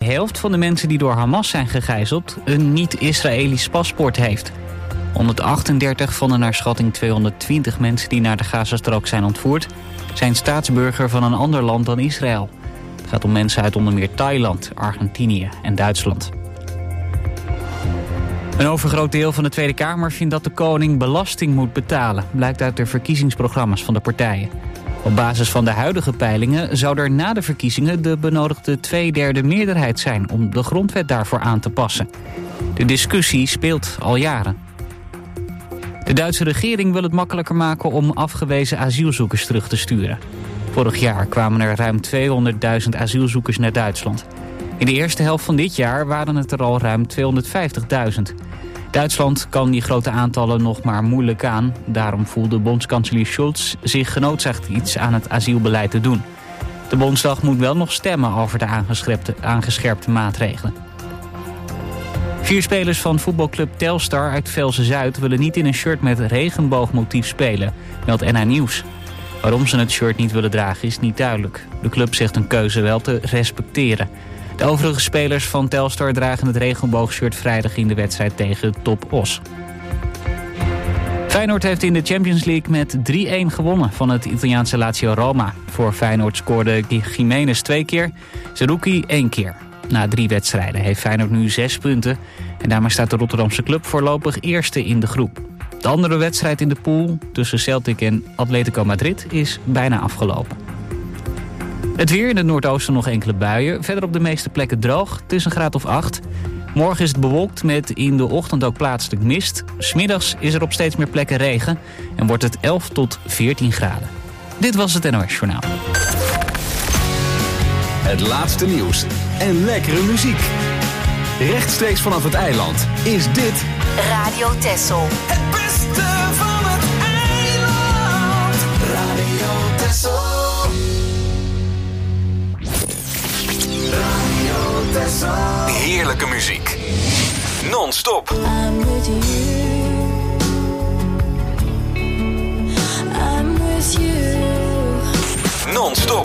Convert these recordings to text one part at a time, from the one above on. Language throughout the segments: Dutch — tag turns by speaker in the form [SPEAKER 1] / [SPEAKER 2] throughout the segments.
[SPEAKER 1] helft van de mensen die door Hamas zijn gegijzeld een niet-Israëlisch paspoort heeft. 138 van de naar schatting 220 mensen die naar de Gazastrook zijn ontvoerd zijn staatsburger van een ander land dan Israël. Het gaat om mensen uit onder meer Thailand, Argentinië en Duitsland. Een overgroot deel van de Tweede Kamer vindt dat de koning belasting moet betalen, blijkt uit de verkiezingsprogramma's van de partijen. Op basis van de huidige peilingen zou er na de verkiezingen de benodigde 2/3 meerderheid zijn om de grondwet daarvoor aan te passen. De discussie speelt al jaren. De Duitse regering wil het makkelijker maken om afgewezen asielzoekers terug te sturen. Vorig jaar kwamen er ruim 200.000 asielzoekers naar Duitsland. In de eerste helft van dit jaar waren het er al ruim 250.000. Duitsland kan die grote aantallen nog maar moeilijk aan. Daarom voelde bondskanselier Scholz zich genoodzaakt iets aan het asielbeleid te doen. De Bondsdag moet wel nog stemmen over de aangescherpte maatregelen. 4 spelers van voetbalclub Telstar uit Velsen-Zuid willen niet in een shirt met regenboogmotief spelen, meldt NH Nieuws. Waarom ze het shirt niet willen dragen is niet duidelijk. De club zegt een keuze wel te respecteren. De overige spelers van Telstar dragen het regenboogshirt vrijdag in de wedstrijd tegen Top Os. Feyenoord heeft in de Champions League met 3-1 gewonnen van het Italiaanse Lazio Roma. Voor Feyenoord scoorde Gimenez 2 keer, Zerouki 1 keer. Na 3 wedstrijden heeft Feyenoord nu 6 punten en daarmee staat de Rotterdamse club voorlopig eerste in de groep. De andere wedstrijd in de pool tussen Celtic en Atletico Madrid is bijna afgelopen. Het weer in het noordoosten nog enkele buien. Verder op de meeste plekken droog. Het is een graad of 8. Morgen is het bewolkt met in de ochtend ook plaatselijk mist. 's Middags is er op steeds meer plekken regen. En wordt het 11 tot 14 graden. Dit was het NOS Journaal.
[SPEAKER 2] Het laatste nieuws en lekkere muziek. Rechtstreeks vanaf het eiland is dit
[SPEAKER 3] Radio Texel.
[SPEAKER 4] Het beste van het eiland. Radio Texel. Radio Texel.
[SPEAKER 2] heerlijke muziek. Non-stop.
[SPEAKER 5] I'm with you. I'm with you.
[SPEAKER 2] Non-stop.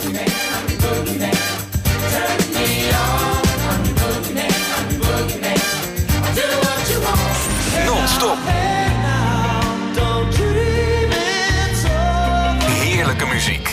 [SPEAKER 2] Non-stop. Heerlijke muziek.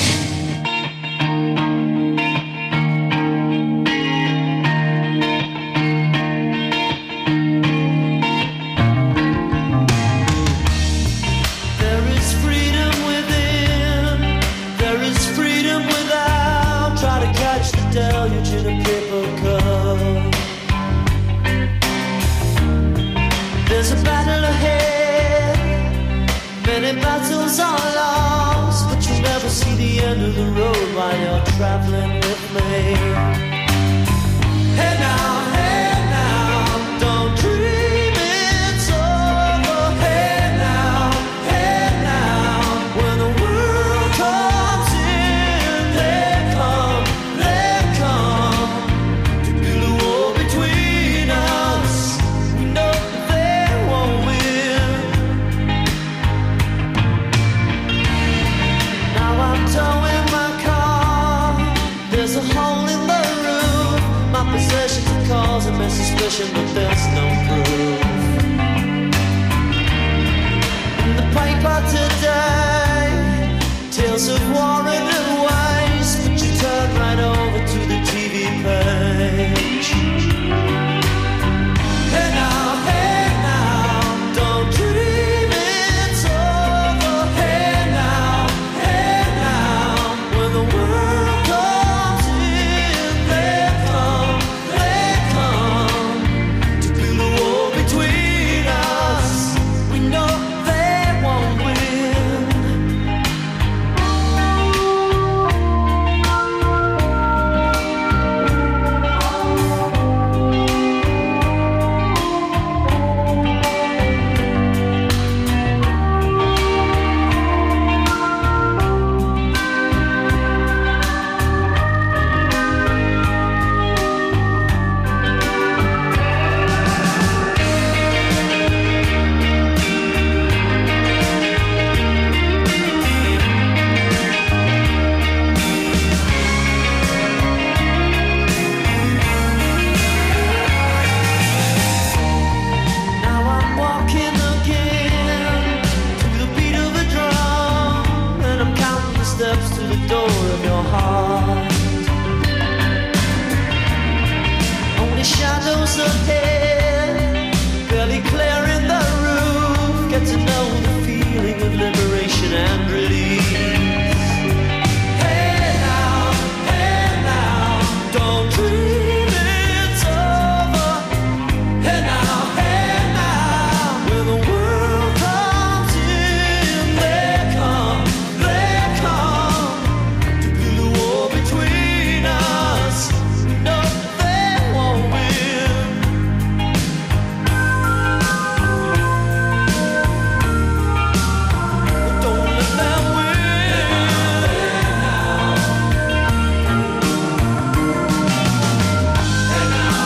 [SPEAKER 6] Battles are lost, but you never see the end of the road while you're traveling with me. Hey now, don't dream it's over. Hey now, when the world comes in, they come to build a wall between us. We know that they won't win. I'm towing my car. There's a hole in the roof. My possessions are causing me suspicion, but there's no proof. In the paper today, tales of war and waste, but you turn right over to the TV page. Hey now, don't dream it's over. Hey now. When the world comes in, they come to build a wall miles ahead, barely clearing the roof. Get to know the feeling of liberation and release. Hey now, don't dream it's over. Hey now, when the world comes in, they come to build a wall between us. No, they won't win. Don't let them win. Hey now,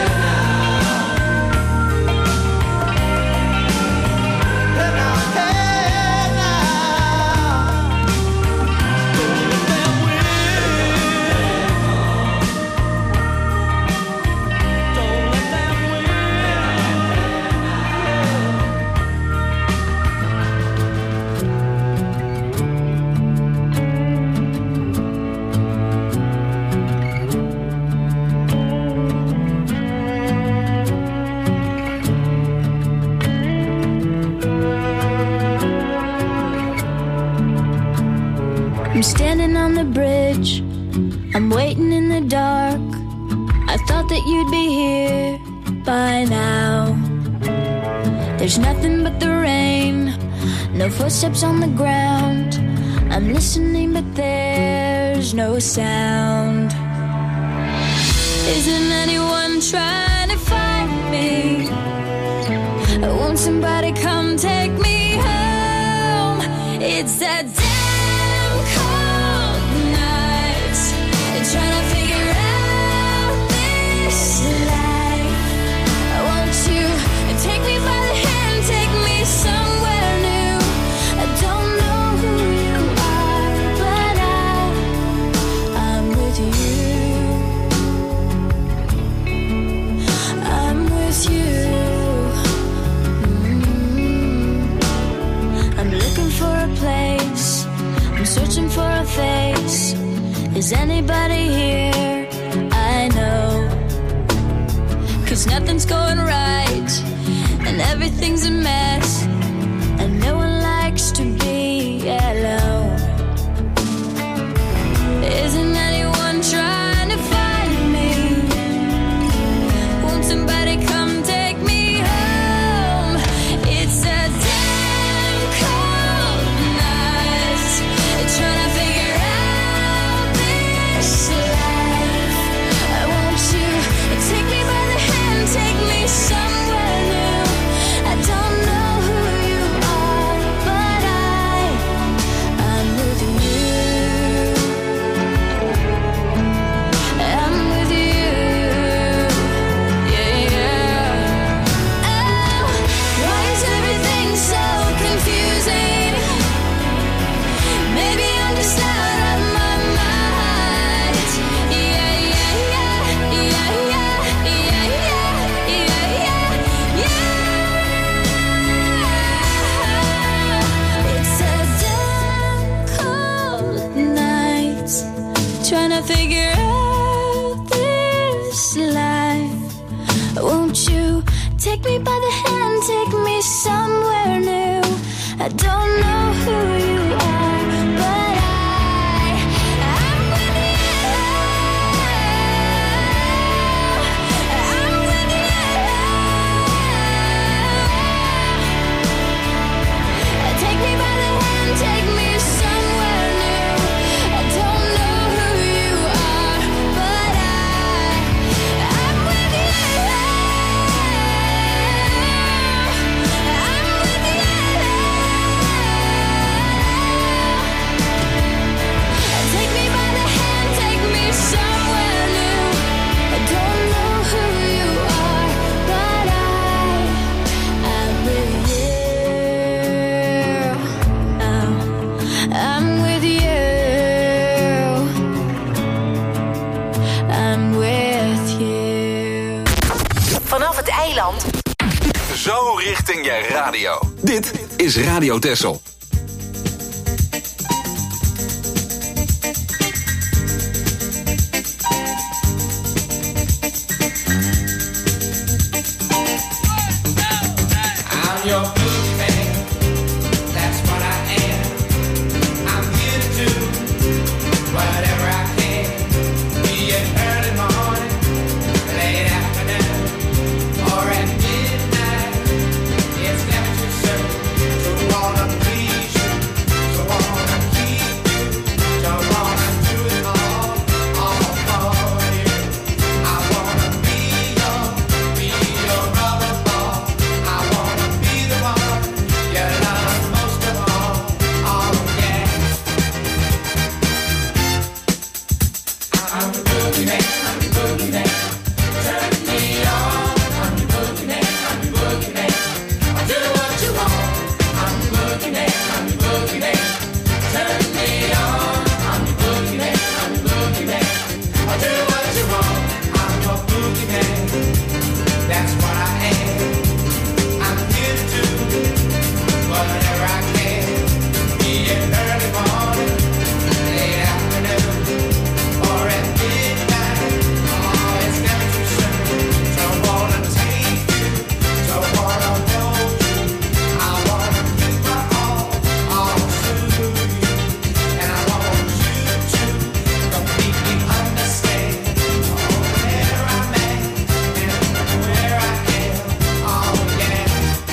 [SPEAKER 5] I'm standing on the bridge, I'm waiting in the dark. I thought that you'd be here by now. There's nothing but the rain, no footsteps on the ground. I'm listening but there's no sound. Isn't anyone trying to find me? Won't somebody come take me home? It's that damn cold night, trying to figure out this life. Won't you take me by the hand, take me somewhere new? I don't know who you are, but I'm with you. I'm with you. I'm looking for a place, I'm searching for a face. Is anybody here? I know, 'cause nothing's going right and everything's a mess, and no one likes to be alone. Isn't anyone trying to find me? Won't somebody come take me home? It's a damn cold night, trying to figure out this life. Won't you take me by the hand, take me somewhere new? I don't know who you are, but I'm with you. I'm with you. Yeah, yeah. Oh, why is everything so confusing? Maybe I'm just out of my mind. Yeah, yeah, yeah, yeah, yeah, yeah, yeah, yeah, yeah. It's a damn cold night, trying to figure out this life. Won't you take me by the hand, take me somewhere new? I don't know who you are, but I'm with you. I'm with you. Take me by the hand, take me somewhere new. I don't know who you are, but I'm with you. I'm with you. Take me by the hand, take me somewhere new. I don't know who you are, but I'm with you. I'm with you. I'm with you.
[SPEAKER 3] Vanaf het eiland.
[SPEAKER 2] Zo richting je radio. Dit is Radio Texel.
[SPEAKER 4] your boogeyman. That's what I am. I'm here to do whatever I can. Be it early morning, late afternoon, or at midnight. It's never too soon to wanna please you, to wanna keep you, to wanna do it all for you. I wanna be your rubber ball. I wanna be the one you love most of all. Oh yeah. I'm the boogeyman, I'm the boogeyman. Turn me on. I'm the boogeyman, I'm the boogeyman. I do what you want. I'm the boogeyman, I'm the boogeyman. Turn me on. I'm the boogeyman, I'm the boogeyman. I do what you want. I'm your boogeyman. That's what I am. I'm here to do whatever I can. Be it early morning, late afternoon, or at midnight. Oh, it's never too soon to wanna take you, to wanna hold you. I wanna give my all to you, and I want you to completely understand where I'm at and where I am. Oh yeah.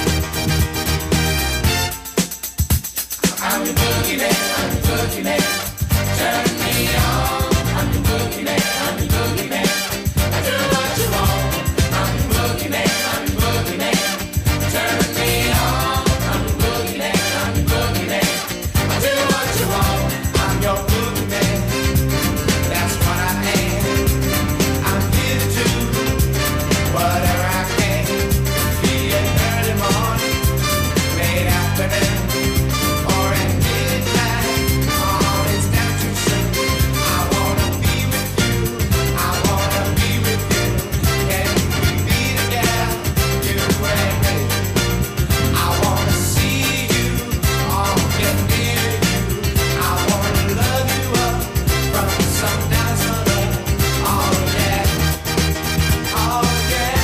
[SPEAKER 4] I'm the boogeyman, I'm the boogeyman. Turn me on. I'm the boogeyman, I'm the boogeyman. I do what you want. I'm the boogeyman, I'm the boogeyman. Turn me on. I'm the boogeyman, I'm the boogeyman. I do what you want. I'm your boogeyman. That's what I am. I'm here to do whatever I can. Be it early morning, late afternoon, or at midnight. Oh, it's never too soon. I wanna be with you. I wanna be with you. Can we be together, you and me? I wanna see you, oh, get near you. I wanna love you up from sundown to sun. Oh yeah, oh yeah.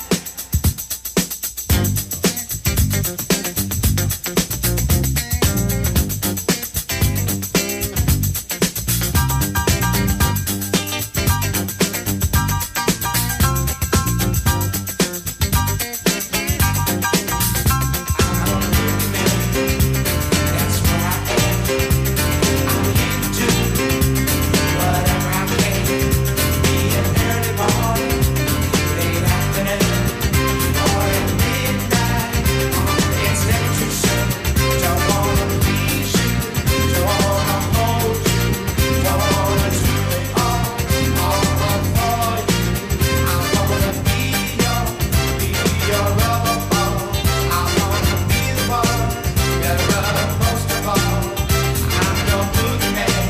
[SPEAKER 4] That's what I am. I'm here to do whatever I can. Be it early morning, late afternoon, or at midnight. It's never too soon. Don't wanna please you, don't wanna hold you, don't wanna do it all for you. I wanna be your rubber ball. I wanna be the one you love most of all. I'm your boogeyman.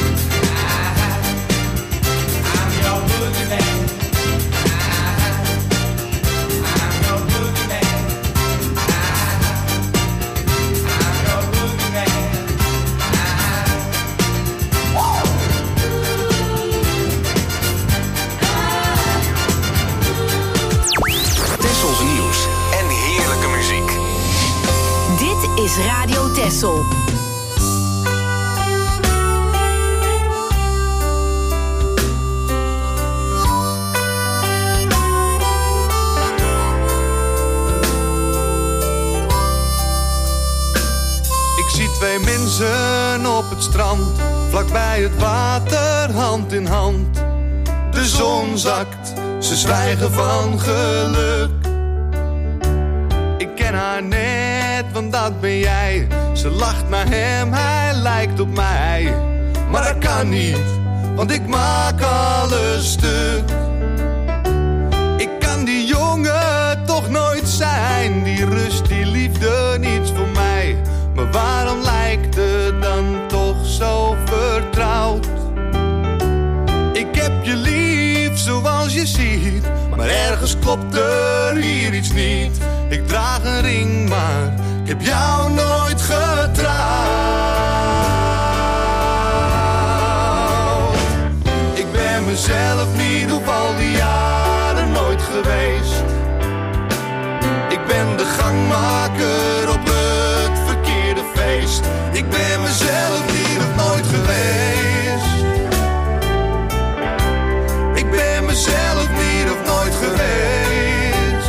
[SPEAKER 4] I'm your boogeyman. I'm your boogeyman. I'm your boogeyman.
[SPEAKER 2] Tessels nieuws en heerlijke muziek.
[SPEAKER 3] Dit is Radio Tessel.
[SPEAKER 7] Ik zie twee mensen op het strand, vlakbij het water, hand in hand. De zon zakt, ze zwijgen van geluk. Ik ken haar net, want dat ben jij. Ze lacht naar hem, hij lijkt op mij. Maar dat kan niet, want ik maak alles stuk. Ik kan die jongen toch nooit zijn. Die rust, die liefde, niets voor mij. Maar waarom lijkt het dan toch zo vertrouwd? Ik heb je lief zoals je ziet, maar ergens klopt er hier iets niet. Ik draag een ring, maar ik heb jou nooit getrouwd. Ik ben mezelf niet op al die jaren nooit geweest. Ik ben de gangmaker Ik ben mezelf niet of nooit geweest. Ik ben mezelf niet of nooit geweest.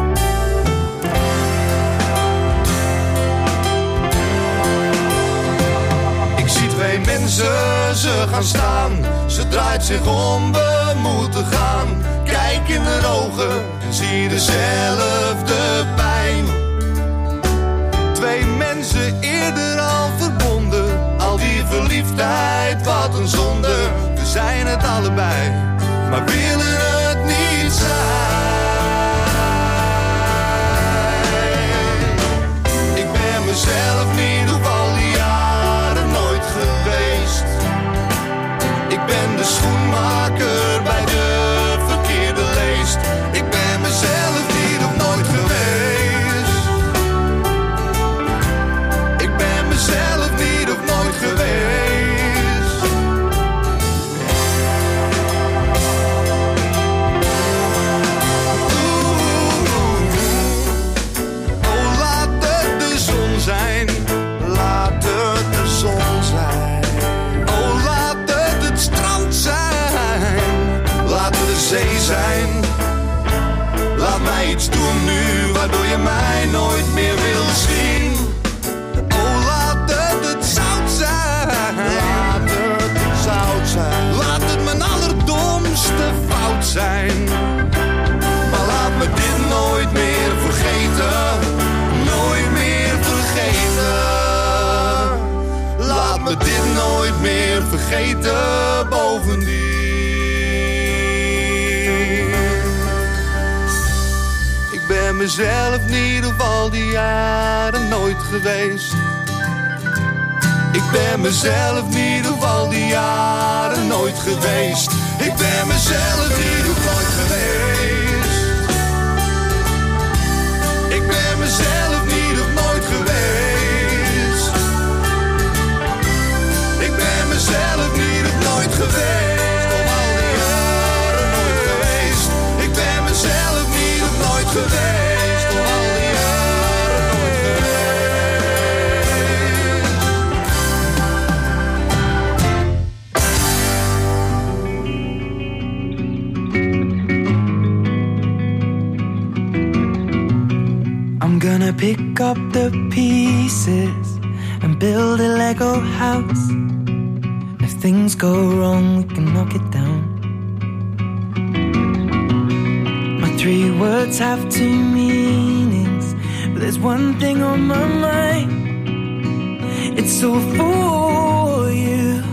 [SPEAKER 7] Ik zie twee mensen, ze gaan staan. Ze draait zich om, we moeten gaan. Kijk in de ogen en zie dezelfde pijn. Twee mensen eerder al verbonden. Al die verliefdheid, wat een zonde. We zijn het allebei, maar willen het niet zijn. Ik ben mezelf niet op al die jaren nooit geweest. Ik ben de schoenmaker bij de verkeerde leest. Ik ben mezelf niet of nooit geweest. Ik ben mezelf niet of nooit geweest. Oh, laat het de zon zijn. Laat het de zon zijn. Oh, laat het strand zijn. Laat het de zee zijn. Laat mij iets doen nu waardoor je mij nooit meer wil zien. Oh, laat het zout zijn. Laat het zout zijn. Laat het mijn allerdomste fout zijn. Maar laat me dit nooit meer vergeten. Nooit meer vergeten. Laat me dit nooit meer vergeten. Bovendien. Ik ben mezelf niet op al die jaren nooit geweest. Ik ben mezelf niet op al die jaren nooit geweest. Ik ben mezelf niet op nooit geweest. Ik ben mezelf niet op nooit geweest. Ik ben mezelf niet op nooit geweest. Op al die jaren nooit geweest. Ik ben mezelf niet op nooit geweest. Op al die jaren nooit geweest.
[SPEAKER 6] I'm gonna pick up the pieces and build a Lego house. If things go wrong, we can knock it down. My 3 words have 2 meanings, but there's one thing on my mind. It's all for you.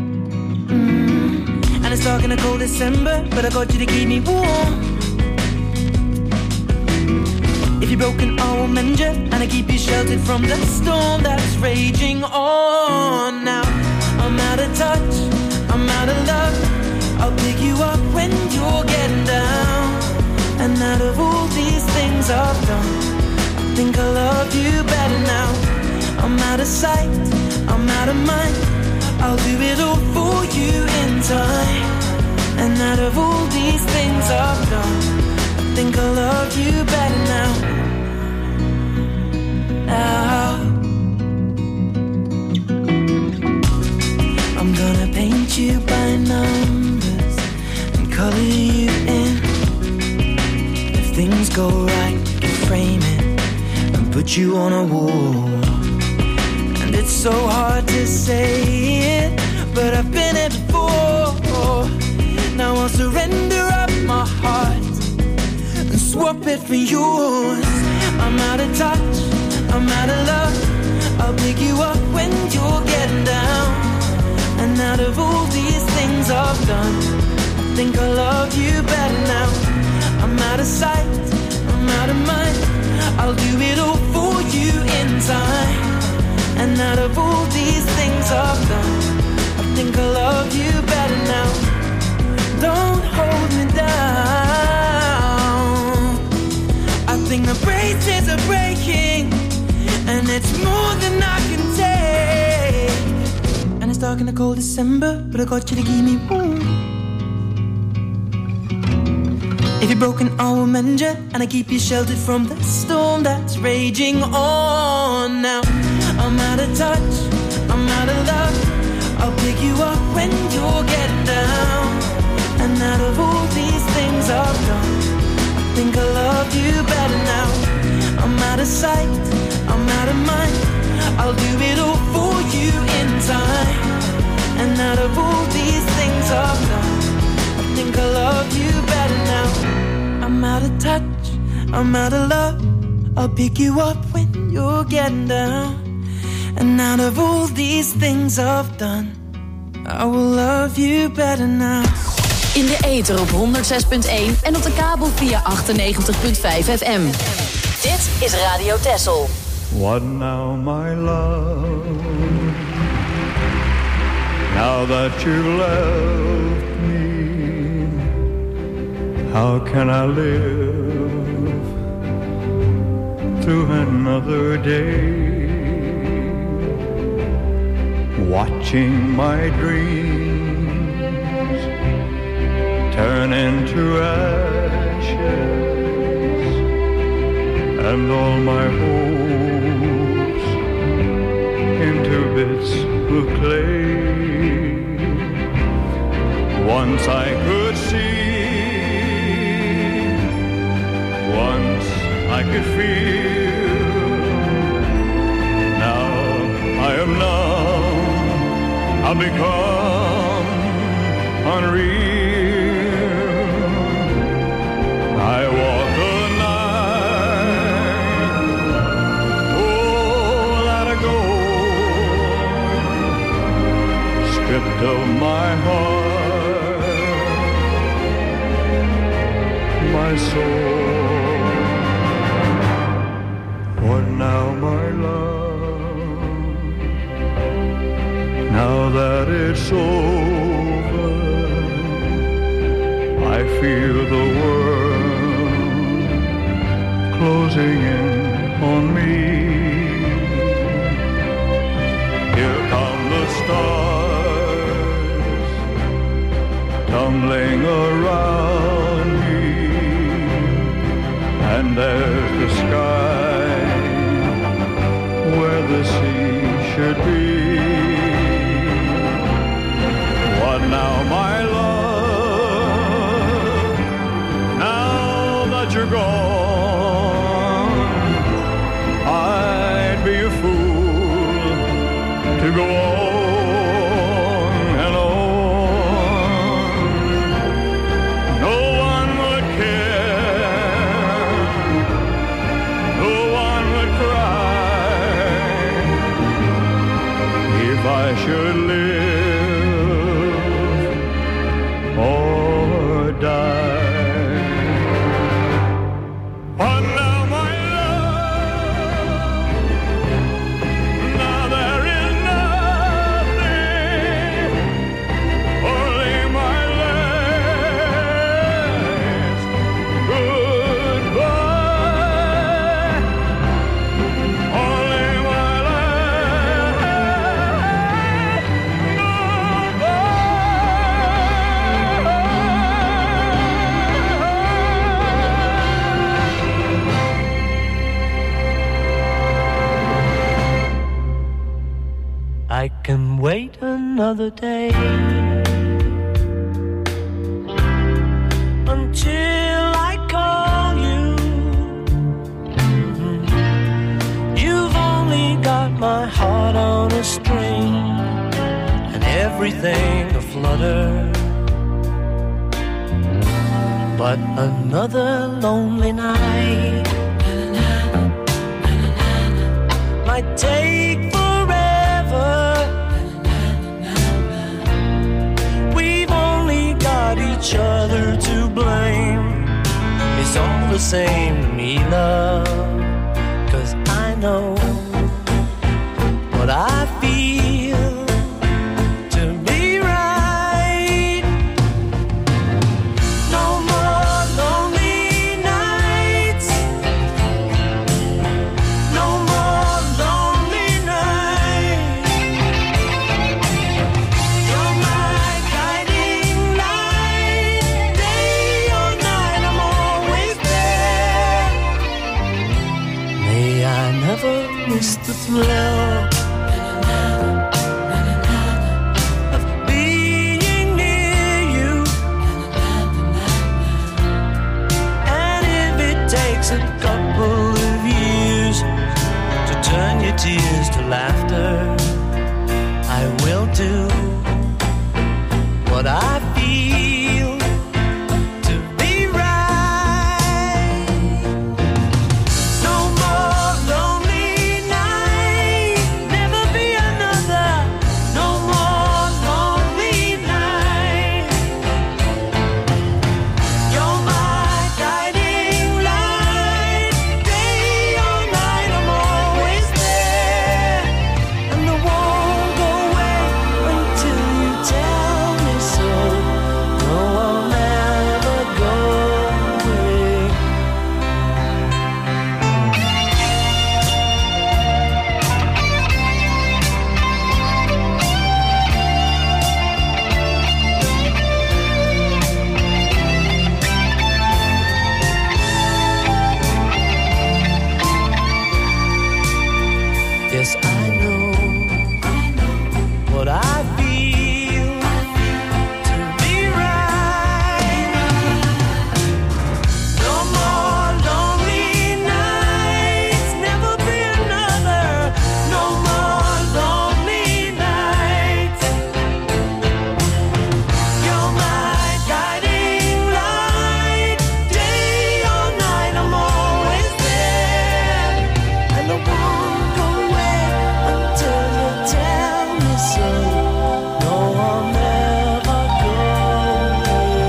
[SPEAKER 6] And it's dark in a cold December, but I got you to keep me warm. If you're broken, I will mend you, and I keep you sheltered from the storm that's raging on. Now I'm out of touch, I'm out of love. I'll pick you up when you're getting down. And out of all these things I've done, I think I love you better now. I'm out of sight, I'm out of mind. I'll do it all for you in time. And out of all these things I've done, I think I love you better now. Now I'm gonna paint you by numbers and color you in. If things go right, we can frame it and put you on a wall. And it's so hard to say it, but I've been it before. Now I'll surrender up my heart and swap it for yours. I'm out of touch, I'm out of love. I'll pick you up when you're getting down. And out of all these things I've done, I think I love you better now. I'm out of sight, I'm out of mind. I'll do it all for you in time. And out of all these things I've done, I think I love you better now. Don't hold me down. I think the braces are breaking, and it's more than I can take. And it's dark in the cold December, but I got you to keep me warm. If you're broken, I will mend you, and I keep you sheltered from the storm that's raging on. Now I'm out of touch, out of love, I'll pick you up when you're getting down. And out of all these things I've done, I think I love you better now. I'm out of sight, I'm out of mind, I'll do it all for you in time. And out of all these things I've done, I think I love you better now. I'm out of touch, I'm out of love, I'll pick you up when you're getting down. And out of all these things I've done, I will love you better now.
[SPEAKER 3] In de ether op 106.1 en op de kabel via 98.5 FM. Dit is Radio Texel.
[SPEAKER 7] What now, my love? Now that you left me, how can I live through another day? Watching my dreams turn into ashes, and all my hopes into bits of clay. Once I could see, once I could feel, now I am numb, I've become unreal. I walk the night, all out of gold, stripped of my heart, my soul. What now, my love? Now that it's over, I feel the world closing in on me. Here come the stars tumbling around me, and there's the sky where the sea should be. What now, my love? Now that you're gone, I'd be a fool to go on and on. No one would care, no one would cry if I should live or die. Oh, now, my love, now there is nothing, only my last goodbye, only my last
[SPEAKER 6] I can wait another day until I call you. You've only got my heart on a string and everything aflutter. But another lonely night might take forever. We've only got each other to blame. It's all the same to me, love, 'cause I know what I feel to be right. No more lonely nights, no more lonely nights. You're my guiding light, day or night I'm always there. May I never miss the thrill your tears to laughter. I will do what I feel to be right. No more lonely night, never be another. No more lonely night. You're my guiding light, day or night I'm always there, and I won't go away until you tell me so. No, I'll never go away. Yes, I know what I feel to be right. No more lonely nights, never be another. No more lonely nights. You're my guiding light, day or night I'm always there, and I won't go away until you tell me so. No, I'll never go away.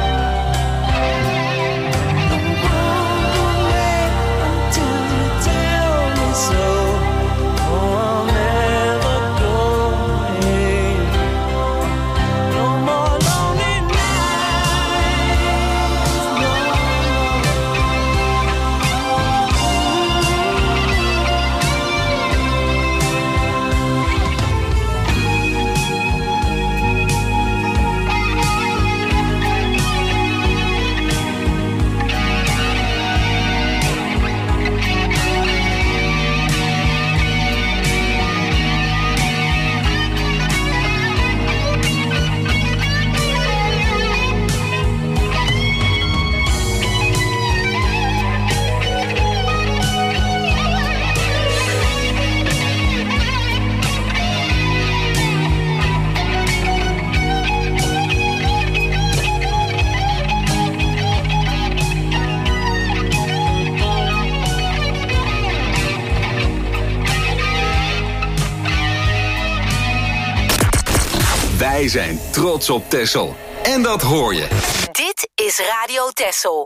[SPEAKER 6] I won't go away until you tell me so. No, I'll never go away. No more lonely nights. No.
[SPEAKER 2] Wij zijn trots op Texel. En dat hoor je.
[SPEAKER 3] Dit is Radio Texel.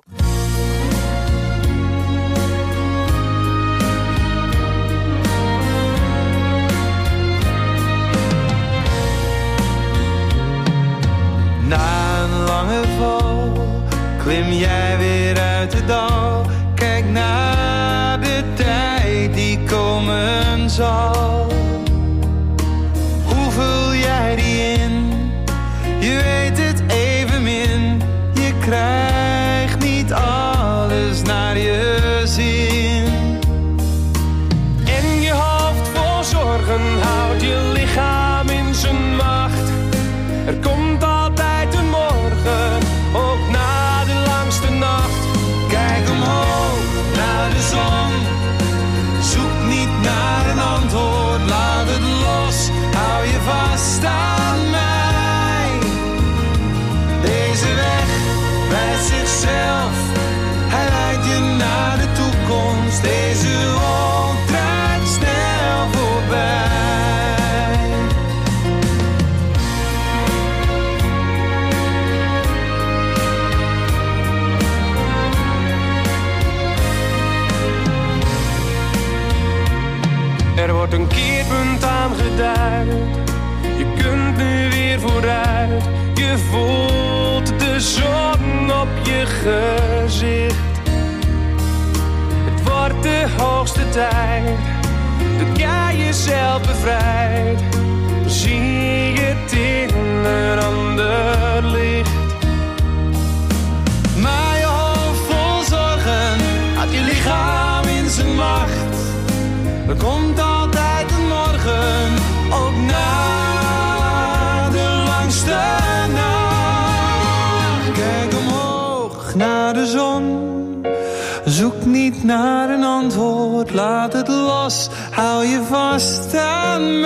[SPEAKER 6] Na een lange val klim jij weer uit het dal. Kijk naar de tijd die komen zal. Hoe vul jij die in? Je weet het evenmin. Je krijgt niet alles naar je zin. En je hoofd vol zorgen houdt je lichaam in zijn macht. Er komt altijd een morgen, ook na de langste nacht. Kijk omhoog naar de zon. Zoek niet naar een antwoord, laat het los. Hou je vast aan mij. Deze weg wijst zichzelf. Hij leidt je naar de toekomst. Deze wolk draait snel voorbij. Er wordt een keerpunt aangeduid. Je kunt nu weer vooruit. Je voelt de zon op je gezicht. Het wordt de hoogste tijd dat jij jezelf bevrijdt. Dan zie je het in een ander licht. Maar je hoofd vol zorgen houdt je lichaam in zijn macht. Er komt altijd een morgen, ook na de langste nacht. Kijk omhoog naar de zon.
[SPEAKER 8] Zoek niet naar een antwoord, laat het los, hou je vast aan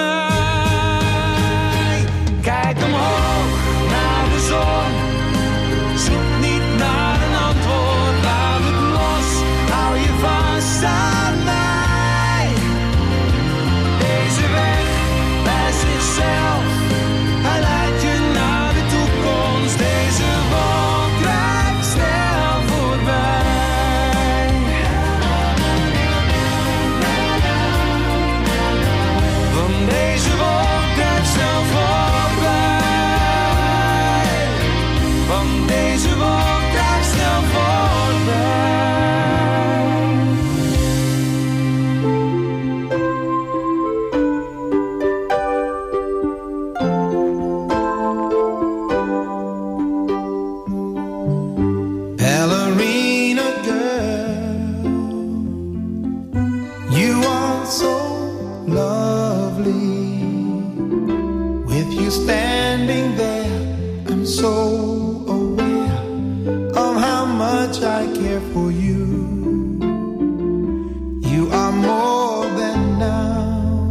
[SPEAKER 8] mij. Kijk omhoog naar de zon, zoek niet naar een antwoord, laat het los, hou je vast aan mij. Deze weg bij zichzelf, hij leidt je naar de toekomst, deze wolk drijft snel voorbij. Deze wolk drijft snel voorbij. Van deze wolk drijft snel voorbij. Ballerina girl, you are so lovely. With you standing there, I'm so aware of how much I care for you. You are more than now.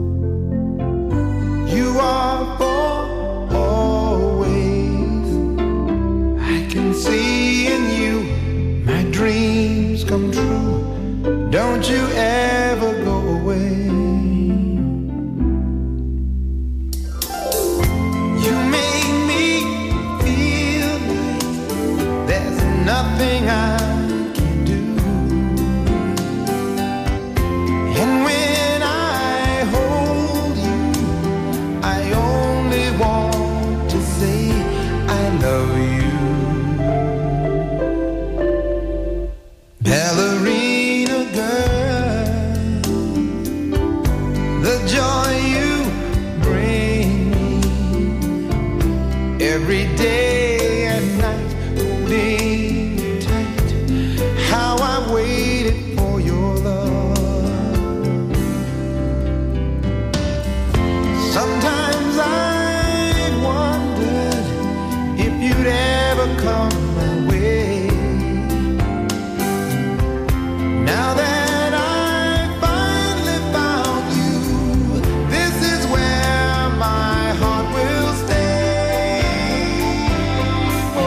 [SPEAKER 8] You are for always. I can see in you my dreams come true. Don't you ever go away. Nothing I can do. And when I hold you, I only want to say I love you. Ballerina girl, the joy you bring me every day and night, holding how I waited for your love. Sometimes I wondered if you'd ever come my way. Now that I finally found you, this is where my heart will stay. Oh.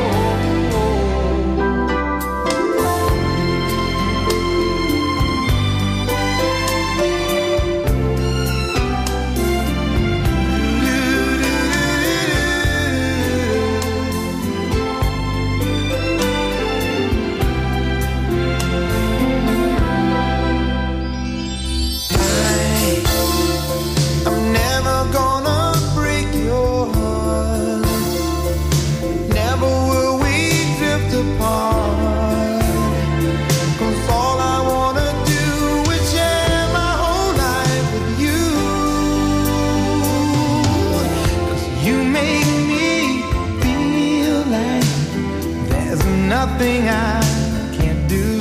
[SPEAKER 8] Nothing I can't do.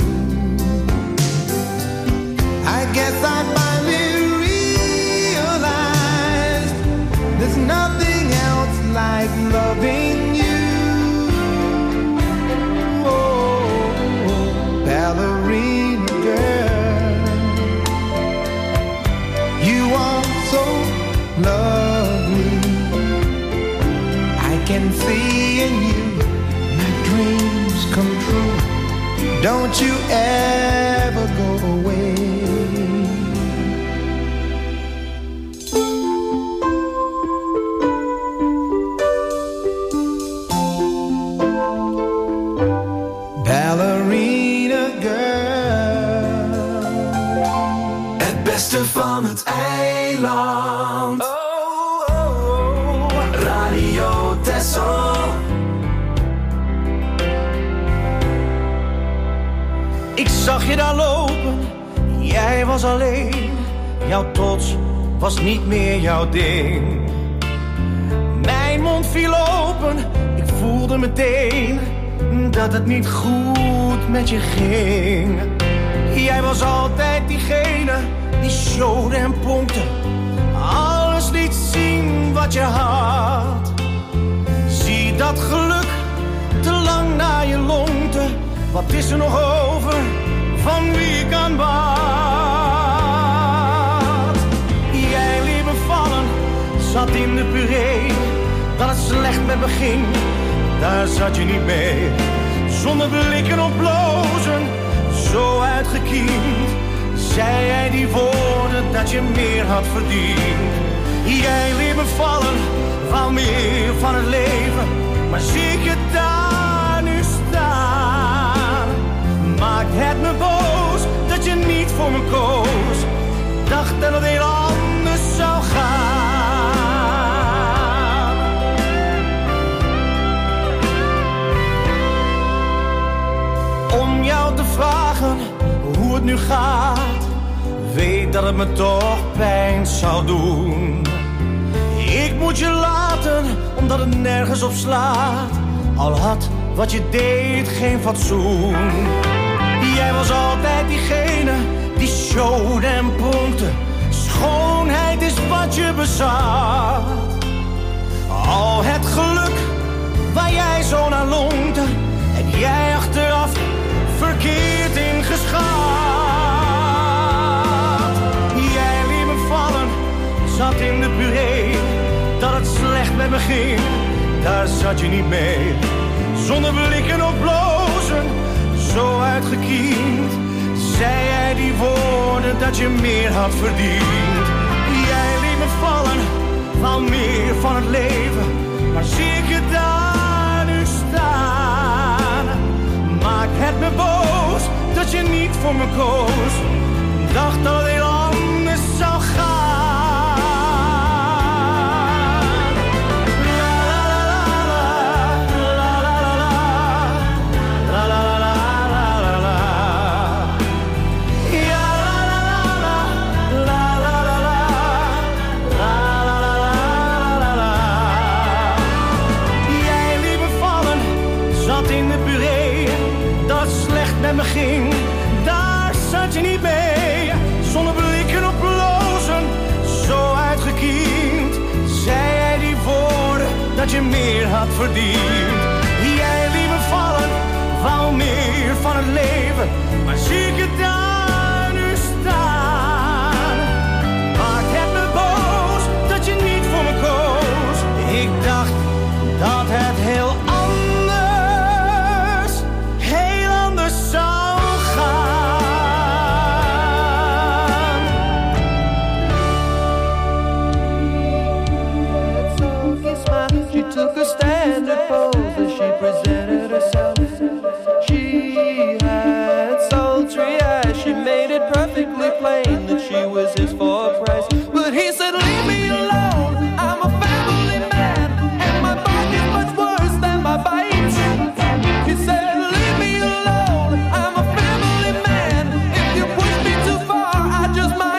[SPEAKER 8] I guess I finally realized there's nothing else like loving you. Oh, ballerina girl, you are so lovely. I can see in you my dreams come true. Don't you ever go away. Ballerina girl, het beste van het eiland. Oh, oh, oh. Radio Texel. Ik zag je daar lopen, jij was alleen. Jouw trots was niet meer jouw ding. Mijn mond viel open, ik voelde meteen dat het niet goed met je ging. Jij was altijd diegene die showde en pompte, alles liet zien wat je had. Zie dat geluk te lang naar je lonkte, wat is er nog over van wie ik aanbad? Jij liet me vallen, zat in de puree. Dat het slecht met me ging, daar zat je niet mee. Zonder blikken of blozen, zo uitgekiend, zei jij die woorden dat je meer had verdiend. Jij liet me vallen, wou meer van het leven, maar zie ik je daar nu staan. Maakt het me boos dat je niet voor me koos, dacht dat het heel anders zou gaan. Om jou te vragen hoe het nu gaat, weet dat het me toch pijn zou doen. Ik moet je laten, omdat het nergens op slaat, al had wat je deed geen fatsoen. Jij was altijd diegene die showde en pronkte. Schoonheid is wat je bezat. Al het geluk waar jij zo naar longte, heb jij achteraf verkeerd ingeschat. Jij liet me vallen, zat in de puree. Dat het slecht met me ging, daar zat je niet mee. Zonder blikken of blozen, zo uitgekiend, zei jij die woorden dat je meer had verdiend. Jij liet me vallen, wou meer van het leven, maar zie ik je daar nu staan. Maakt het me boos dat je niet voor me koos, dacht dat het heel anders zou gaan. Met me ging, daar zat je niet mee. Zonder blikken op blozen, zo uitgekiend, zei jij die woorden dat je meer had verdiend. Jij liet me vallen, wou meer van het leven, maar zie ik je daar nu staan. Maakt het me boos dat je niet voor me koos. Ik dacht dat het heel anders zou gaan.
[SPEAKER 6] She took a standard pose as she presented herself. She had sultry eyes. She made it perfectly plain that she was his for a price. But he said, leave me alone, I'm a family man, and my bite is much worse than my bite. He said, leave me alone, I'm a family man, if you push me too far, I just might.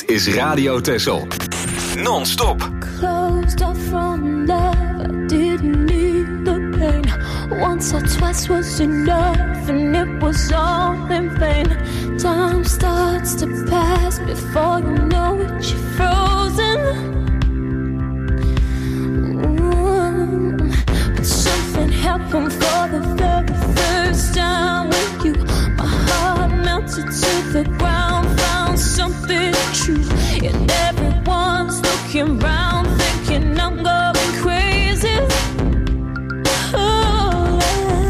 [SPEAKER 2] is Radio Texel. Non-stop.
[SPEAKER 5] Closed off from love, I didn't need the pain. Once or twice was enough, and it was all in vain. Time starts to pass before you know it, you're frozen. But something happened for the very first time with you. My heart melted to the ground, found something true, and everyone's looking round, thinking I'm going crazy. Oh,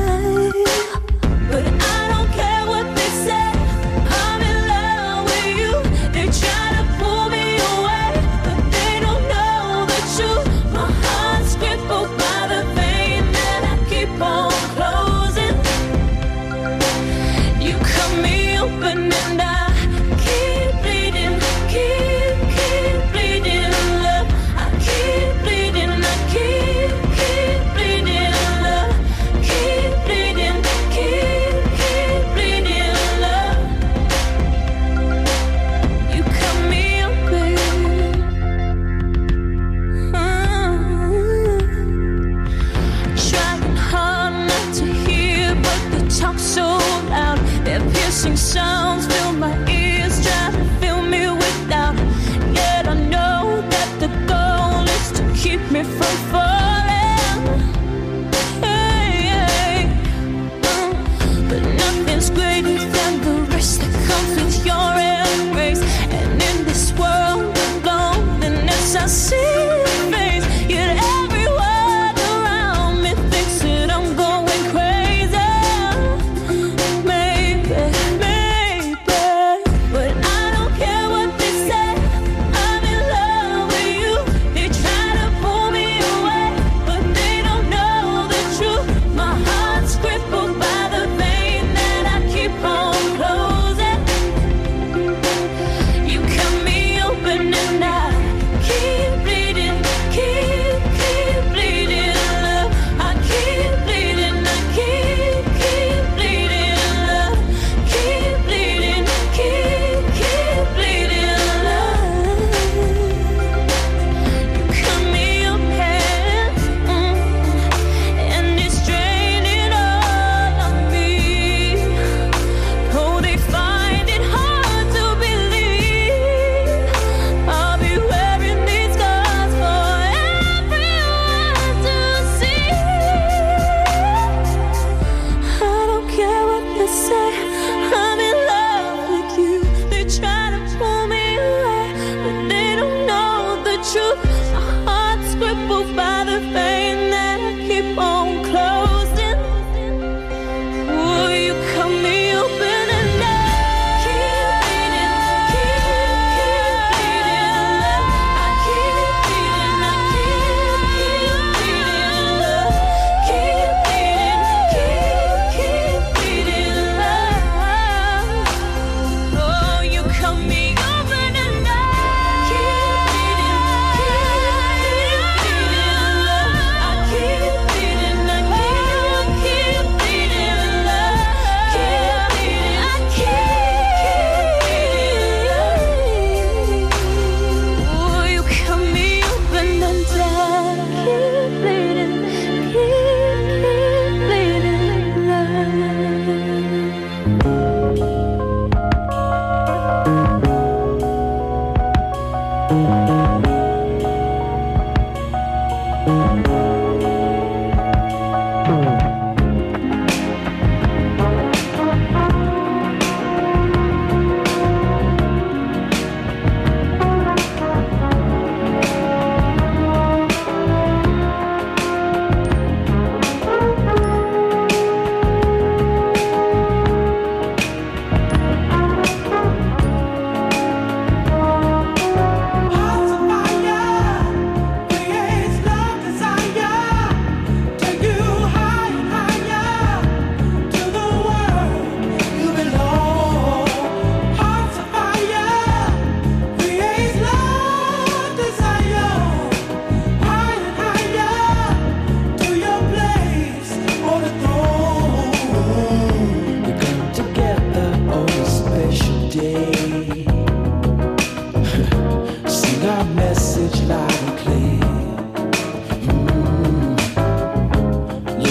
[SPEAKER 5] but I don't care what they say. I'm in love with you. They try to pull me away, but they don't know the truth. My heart's crippled by the vein that I keep on closing. You cut me open and I keep bleeding, keep bleeding, love. I keep bleeding, I keep bleeding, love. Keep bleeding, keep bleeding, love. You cut me open. Trying hard not to hear, but they talk so loud. Their piercing sounds fill my ears, try to fill me with doubt. Yet I know that the goal is to keep me from falling. Hey, hey. But nothing's greater than the risk that comes with your embrace. And in this world of loneliness, I see your face. Yet every word around me thinks that I'm going crazy. Maybe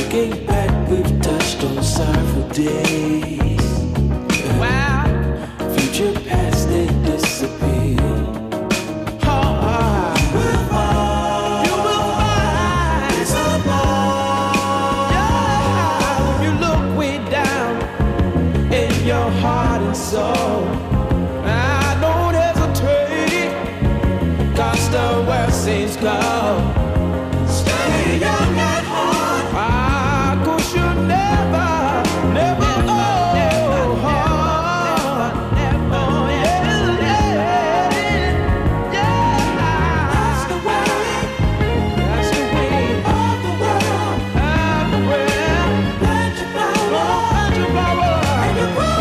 [SPEAKER 6] Looking back, we've touched on sorrowful days. Wow. Future past, they disappear.
[SPEAKER 8] So I don't hesitate, 'cause the world seems cold. Stay young at heart. 'Cause you never, never, That's the way of the world. Plant your flower, and you grow.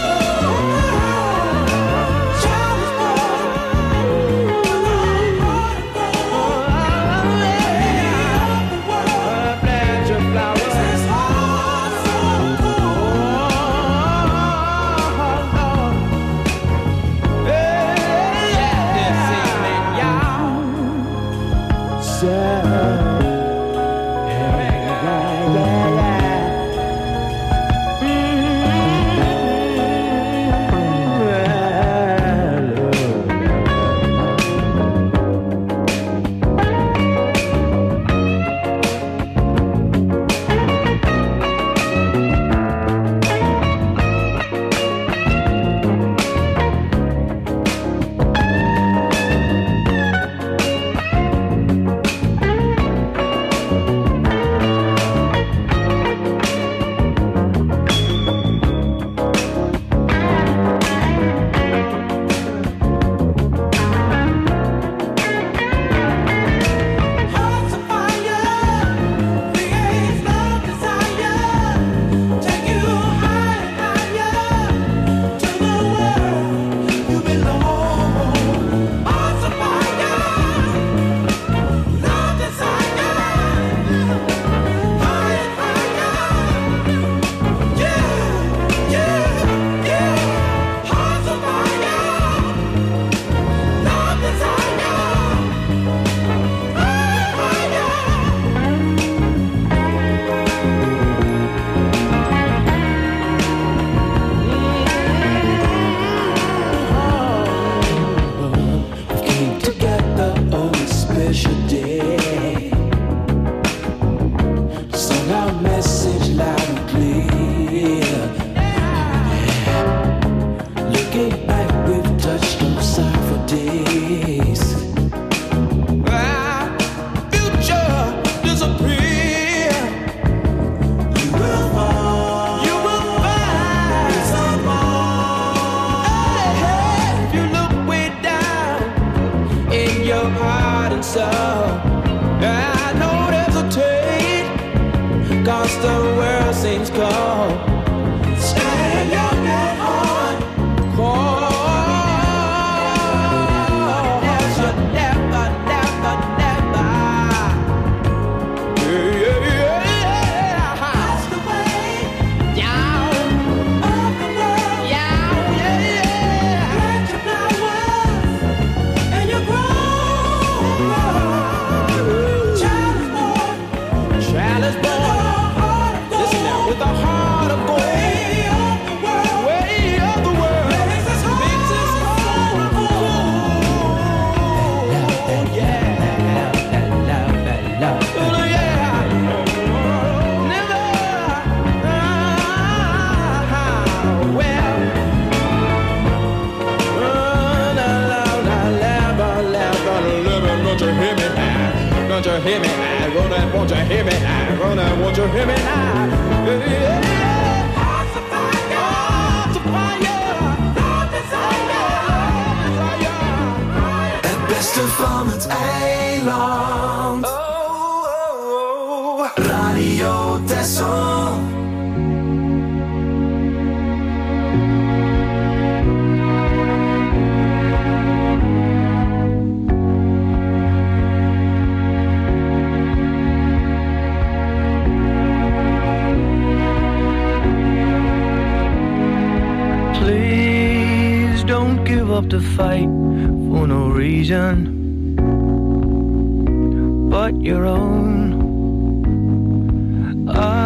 [SPEAKER 6] up to fight for no reason but your own.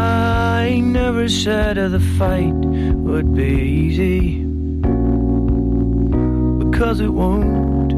[SPEAKER 8] never said the fight would be easy, because it won't.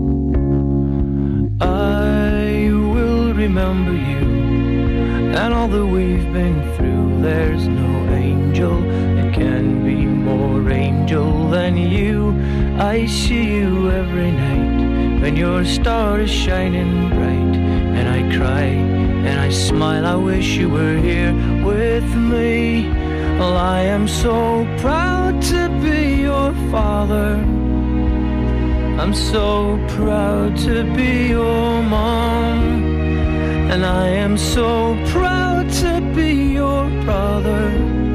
[SPEAKER 8] I will remember you and all that we've been through. There's no angel that can be more angel than you. I see you every night when your star is shining bright, and I cry and I smile. I wish you were here with me. Well, I am so proud to be your father. I'm so proud to be your mom. And I am so proud to be your brother.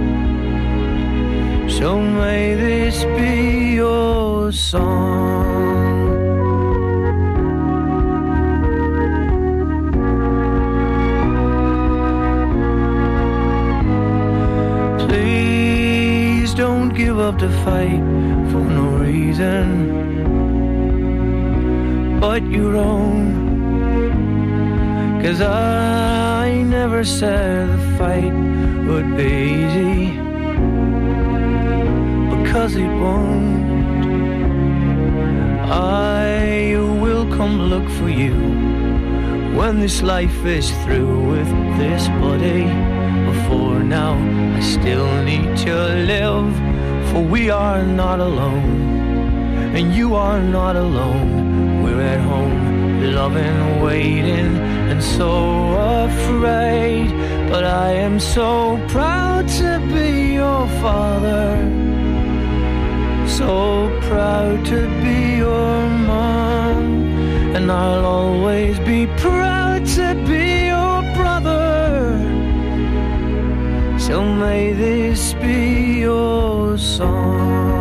[SPEAKER 8] So may this be your song. Please don't give up the fight for no reason but your own. 'Cause I never said the fight would be easy, because it won't. I will come look for you when this life is through with this body. Before now, I still need to live, for we are not alone, and you are not alone. We're at home, loving, waiting, and so afraid. But I am so proud to be your father, so proud to be your mom, and I'll always be proud to be your brother. So may this be your song.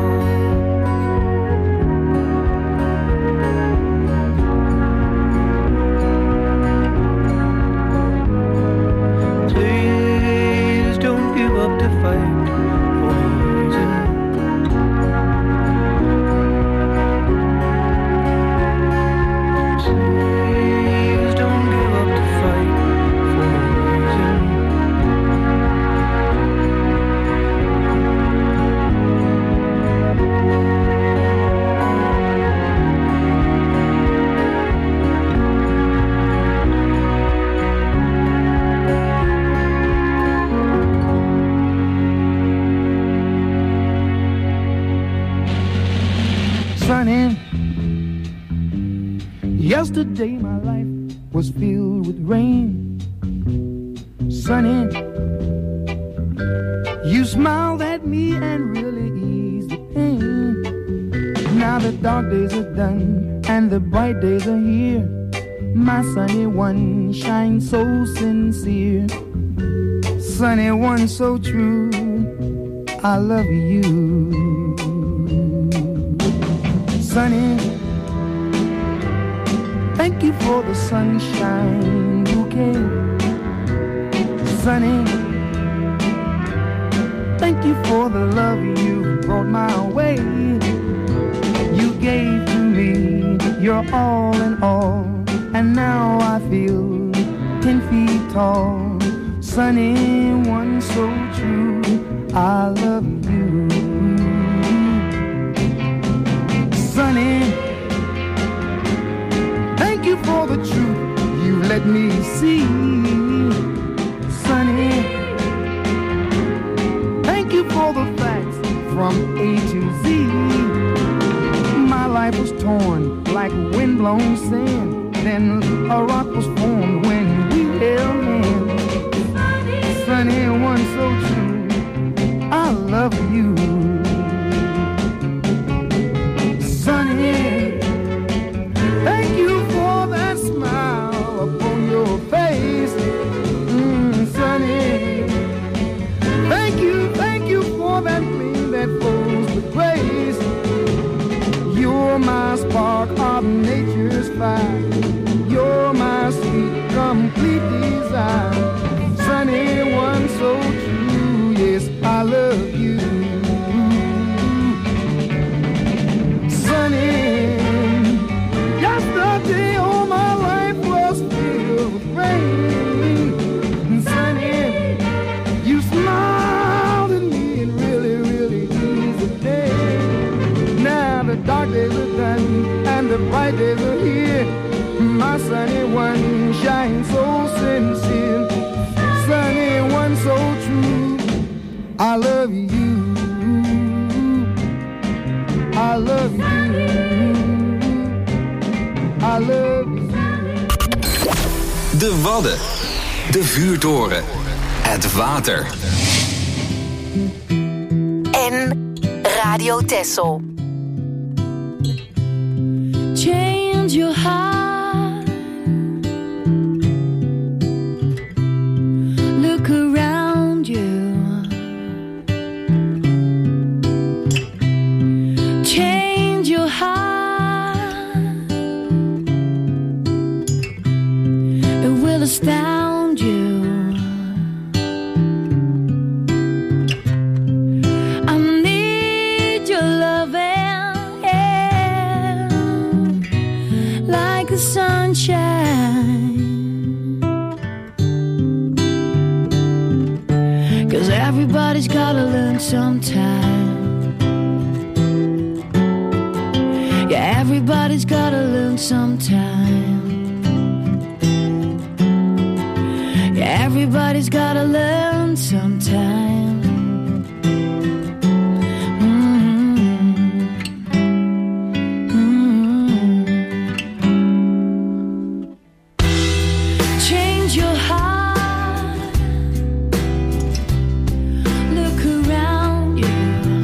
[SPEAKER 9] Yesterday my life was filled with rain. Sunny, you smiled at me and really eased the pain. Now the dark days are done and the bright days are here. My sunny one shines so sincere. Sunny one so true, I love you. Sunny, thank you for the sunshine bouquet. Sunny, thank you for the love you brought my way. You gave to me your all in all, and now I feel 10 feet tall. Sunny one so true, I love you. Sunny, thank you for the truth you let me see. Sunny, thank you for the facts from A to Z. My life was torn like windblown sand, then a rock was formed when we held hands. Sunny one so true, I love you. Sunny, thank you for that smile upon your face. Sunny, thank you for that gleam that flows with grace. You're my spark of nature's fire. You're my sweet, complete desire. Sunny one so true, yes, I love you. Sunny, yesterday all my life was filled with rain. Sunny, you smiled bright days are here. My sunny one shines so sincere. Sunny one so true. I love you. I love you. I love you.
[SPEAKER 2] De Wadden. De vuurtoren. Het water.
[SPEAKER 3] En Radio Texel.
[SPEAKER 5] Change your heart. Look around you. Change your heart. It will astound you. I need your loving, yeah, like the sunshine. 'Cause everybody's gotta learn sometime. Yeah, everybody's gotta learn sometime. Yeah, everybody's gotta learn sometime. Change your heart. Look around you.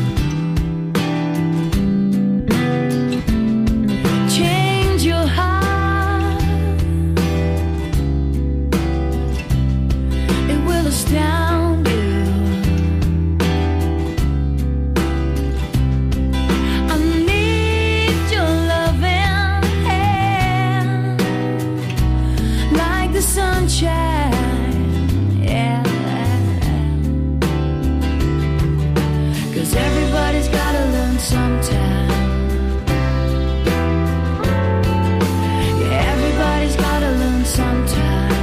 [SPEAKER 5] Change your heart. It will astound you. I need your loving hand, like the sunshine, yeah. 'Cause everybody's gotta learn sometime. Yeah, everybody's gotta learn sometime.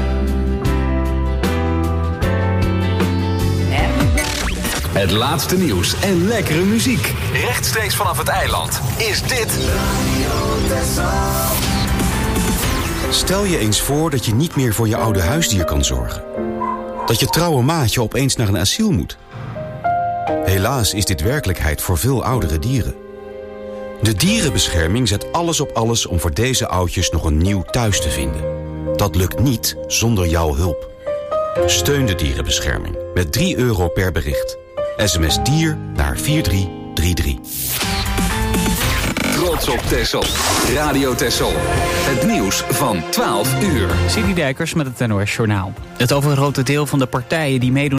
[SPEAKER 2] Het laatste nieuws en lekkere muziek. Rechtstreeks vanaf het eiland is dit...
[SPEAKER 10] Stel je eens voor dat je niet meer voor je oude huisdier kan zorgen. Dat je trouwe maatje opeens naar een asiel moet. Helaas is dit werkelijkheid voor veel oudere dieren. De dierenbescherming zet alles op alles om voor deze oudjes nog een nieuw thuis te vinden. Dat lukt niet zonder jouw hulp. Steun de dierenbescherming met €3 per bericht. SMS dier naar 4333.
[SPEAKER 2] Trots op Texel. Radio Texel. Het nieuws van 12 uur.
[SPEAKER 1] Cindy Dijkers met het NOS Journaal. Het overgrote deel van de partijen die meedoen